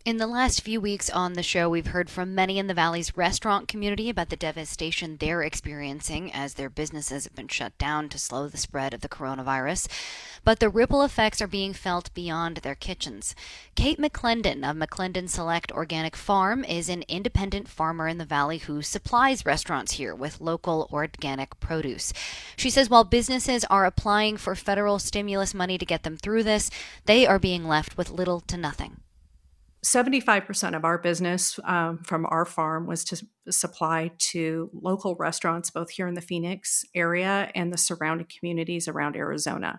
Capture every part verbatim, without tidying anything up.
In the last few weeks on the show, we've heard from many in the Valley's restaurant community about the devastation they're experiencing as their businesses have been shut down to slow the spread of the coronavirus. But the ripple effects are being felt beyond their kitchens. Kate McClendon of McClendon Select Organic Farm is an independent farmer in the Valley who supplies restaurants here with local organic produce. She says while businesses are applying for federal stimulus money to get them through this, they are being left with little to nothing. seventy-five percent of our business um, from our farm was to supply to local restaurants, both here in the Phoenix area and the surrounding communities around Arizona.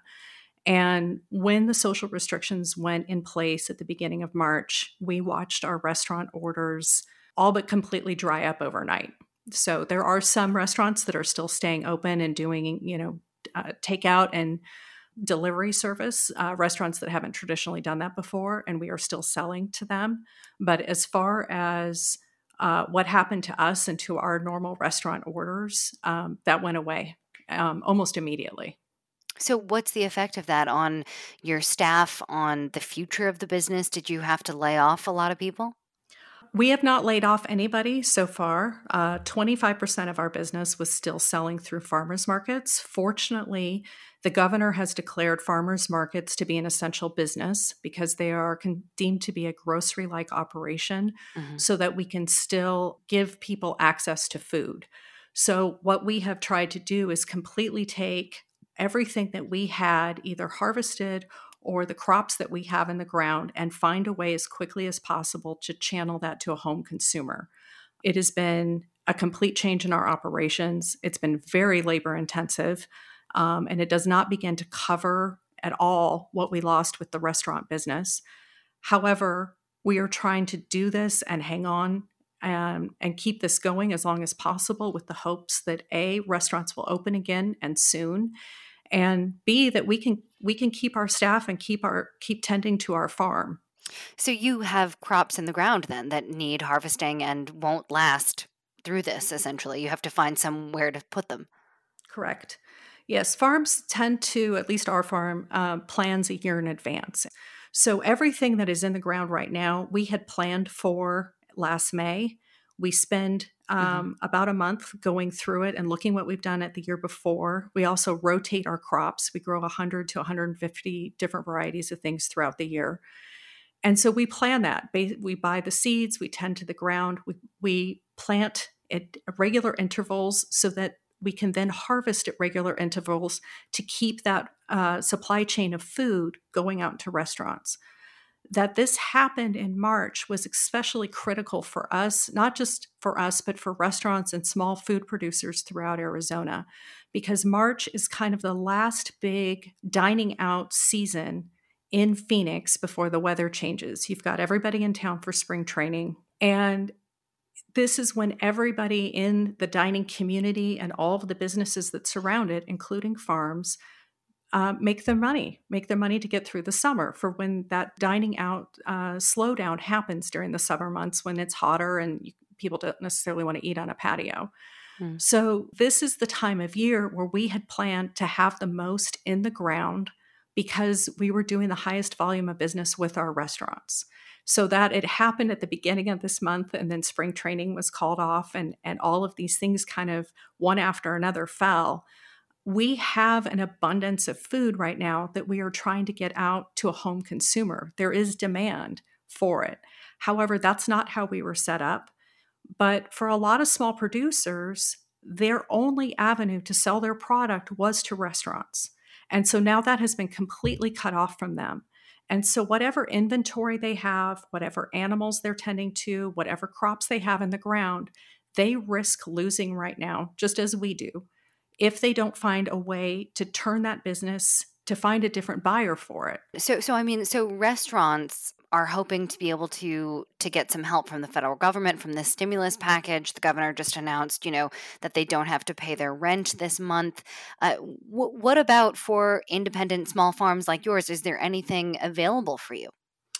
And when the social restrictions went in place at the beginning of March, we watched our restaurant orders all but completely dry up overnight. So there are some restaurants that are still staying open and doing, you know, uh, takeout and delivery service, uh, restaurants that haven't traditionally done that before, and we are still selling to them. But as far as uh, what happened to us and to our normal restaurant orders, um, that went away um, almost immediately. So what's the effect of that on your staff, on the future of the business? Did you have to lay off a lot of people? We have not laid off anybody so far. Uh, twenty-five percent of our business was still selling through farmers markets. Fortunately, the governor has declared farmers markets to be an essential business because they are con- deemed to be a grocery-like operation, Mm-hmm. so that we can still give people access to food. So what we have tried to do is completely take everything that we had either harvested or the crops that we have in the ground and find a way as quickly as possible to channel that to a home consumer. It has been a complete change in our operations. It's been very labor intensive, um, and it does not begin to cover at all what we lost with the restaurant business. However, we are trying to do this and hang on and, and keep this going as long as possible with the hopes that A, restaurants will open again and soon, and B, that we can we can keep our staff and keep our keep tending to our farm. So you have crops in the ground then that need harvesting and won't last through this, essentially. You have to find somewhere to put them. Correct. Yes, farms tend to, at least our farm, uh, plans a year in advance. So everything that is in the ground right now, we had planned for last May. We spend um, Mm-hmm. about a month going through it and looking what we've done at the year before. We also rotate our crops. We grow one hundred to one hundred fifty different varieties of things throughout the year. And so we plan that. Ba- We buy the seeds, we tend to the ground, we, we plant at regular intervals so that we can then harvest at regular intervals to keep that uh, supply chain of food going out to restaurants. That this happened in March was especially critical for us, not just for us, but for restaurants and small food producers throughout Arizona, because March is kind of the last big dining out season in Phoenix before the weather changes. You've got everybody in town for spring training, and this is when everybody in the dining community and all of the businesses that surround it, including farms, uh, make their money, make their money to get through the summer for when that dining out uh, slowdown happens during the summer months when it's hotter and you, people don't necessarily want to eat on a patio. Mm. So this is the time of year where we had planned to have the most in the ground because we were doing the highest volume of business with our restaurants. So that it happened at the beginning of this month, and then spring training was called off, and, and all of these things kind of one after another fell. We have an abundance of food right now that we are trying to get out to a home consumer. There is demand for it. However, that's not how we were set up. But for a lot of small producers, their only avenue to sell their product was to restaurants. And so now that has been completely cut off from them. And so whatever inventory they have, whatever animals they're tending to, whatever crops they have in the ground, they risk losing right now, just as we do, if they don't find a way to turn that business, to find a different buyer for it. So, so I mean, so restaurants are hoping to be able to to get some help from the federal government from this stimulus package. The governor just announced, you know, that they don't have to pay their rent this month. Uh, wh- what about for independent small farms like yours? Is there anything available for you?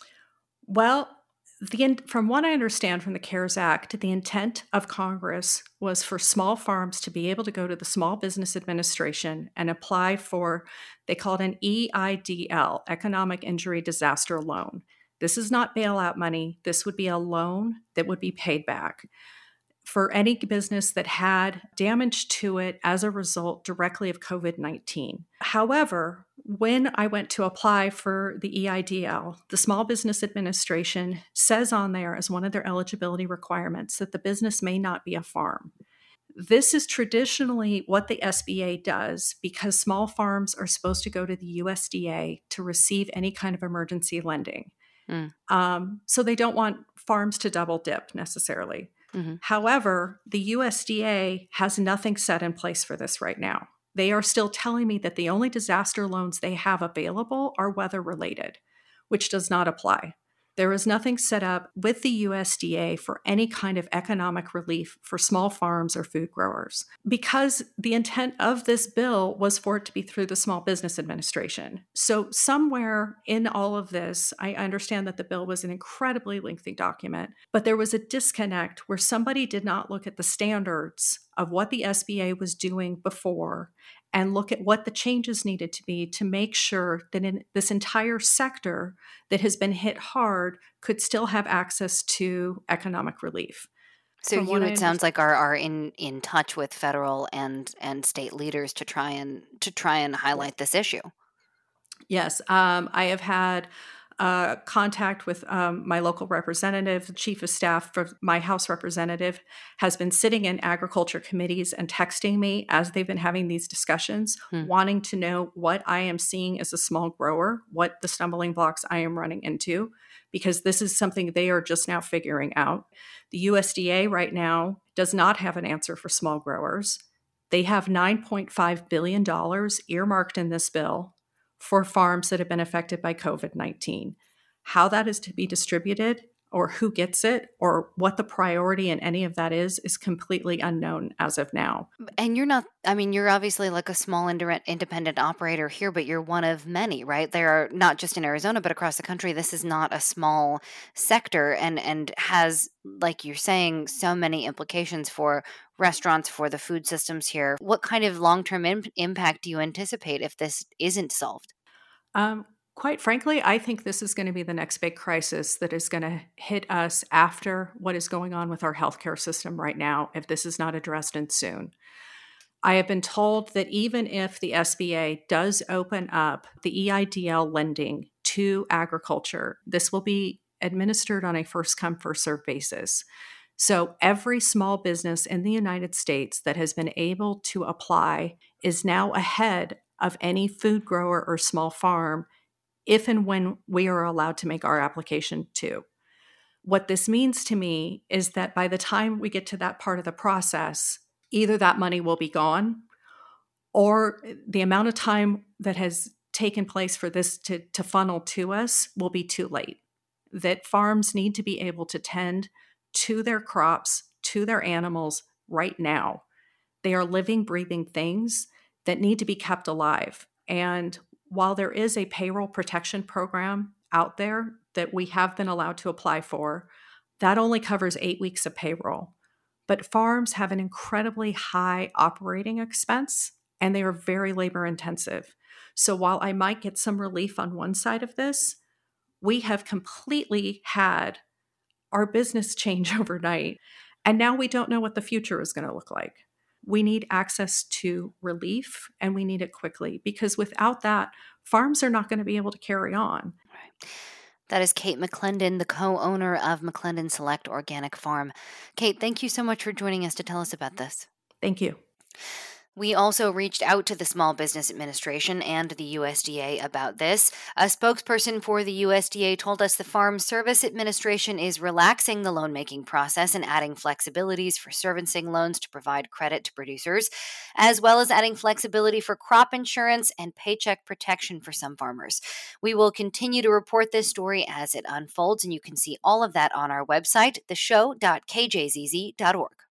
Well, the, from what I understand from the CARES Act, the intent of Congress was for small farms to be able to go to the Small Business Administration and apply for, they call it an E I D L, Economic Injury Disaster Loan. This is not bailout money. This would be a loan that would be paid back for any business that had damage to it as a result directly of COVID nineteen. However, when I went to apply for the E I D L, the Small Business Administration says on there as one of their eligibility requirements that the business may not be a farm. This is traditionally what the S B A does because small farms are supposed to go to the U S D A to receive any kind of emergency lending. Mm. Um, so they don't want farms to double dip necessarily. Mm-hmm. However, the U S D A has nothing set in place for this right now. They are still telling me that the only disaster loans they have available are weather related, which does not apply. There is nothing set up with the U S D A for any kind of economic relief for small farms or food growers because the intent of this bill was for it to be through the Small Business Administration. So somewhere in all of this, I understand that the bill was an incredibly lengthy document, but there was a disconnect where somebody did not look at the standards of what the S B A was doing before and look at what the changes needed to be to make sure that in this entire sector that has been hit hard could still have access to economic relief. So From you, what I it sounds understand- like, are are in, in touch with federal and and state leaders to try and to try and highlight this issue. Yes, um, I have had uh, contact with um, my local representative. The chief of staff for my House representative has been sitting in agriculture committees and texting me as they've been having these discussions, hmm. wanting to know what I am seeing as a small grower, what the stumbling blocks I am running into, because this is something they are just now figuring out. The U S D A right now does not have an answer for small growers. They have nine point five billion dollars earmarked in this bill for farms that have been affected by COVID nineteen. How that is to be distributed or who gets it or what the priority in any of that is, is completely unknown as of now. And you're not, I mean, you're obviously like a small independent operator here, but you're one of many, right? There are not just in Arizona, but across the country. This is not a small sector and, and has, like you're saying, so many implications for restaurants, for the food systems here. What kind of long-term im- impact do you anticipate if this isn't solved? Um, quite frankly, I think this is going to be the next big crisis that is going to hit us after what is going on with our healthcare system right now, if this is not addressed in soon. I have been told that even if the S B A does open up the E I D L lending to agriculture, this will be administered on a first-come, first-served basis. So every small business in the United States that has been able to apply is now ahead of any food grower or small farm if and when we are allowed to make our application too. What this means to me is that by the time we get to that part of the process, either that money will be gone or the amount of time that has taken place for this to, to funnel to us will be too late. That farms need to be able to tend to their crops, to their animals right now. They are living, breathing things that need to be kept alive. And while there is a payroll protection program out there that we have been allowed to apply for, that only covers eight weeks of payroll. But farms have an incredibly high operating expense and they are very labor intensive. So while I might get some relief on one side of this, we have completely had our business change overnight. And now we don't know what the future is going to look like. We need access to relief and we need it quickly because without that, farms are not going to be able to carry on. Right. That is Kate McClendon, the co-owner of McClendon Select Organic Farm. Kate, thank you so much for joining us to tell us about this. Thank you. We also reached out to the Small Business Administration and the U S D A about this. A spokesperson for the U S D A told us the Farm Service Administration is relaxing the loan-making process and adding flexibilities for servicing loans to provide credit to producers, as well as adding flexibility for crop insurance and paycheck protection for some farmers. We will continue to report this story as it unfolds, and you can see all of that on our website, the show dot k j z z dot org.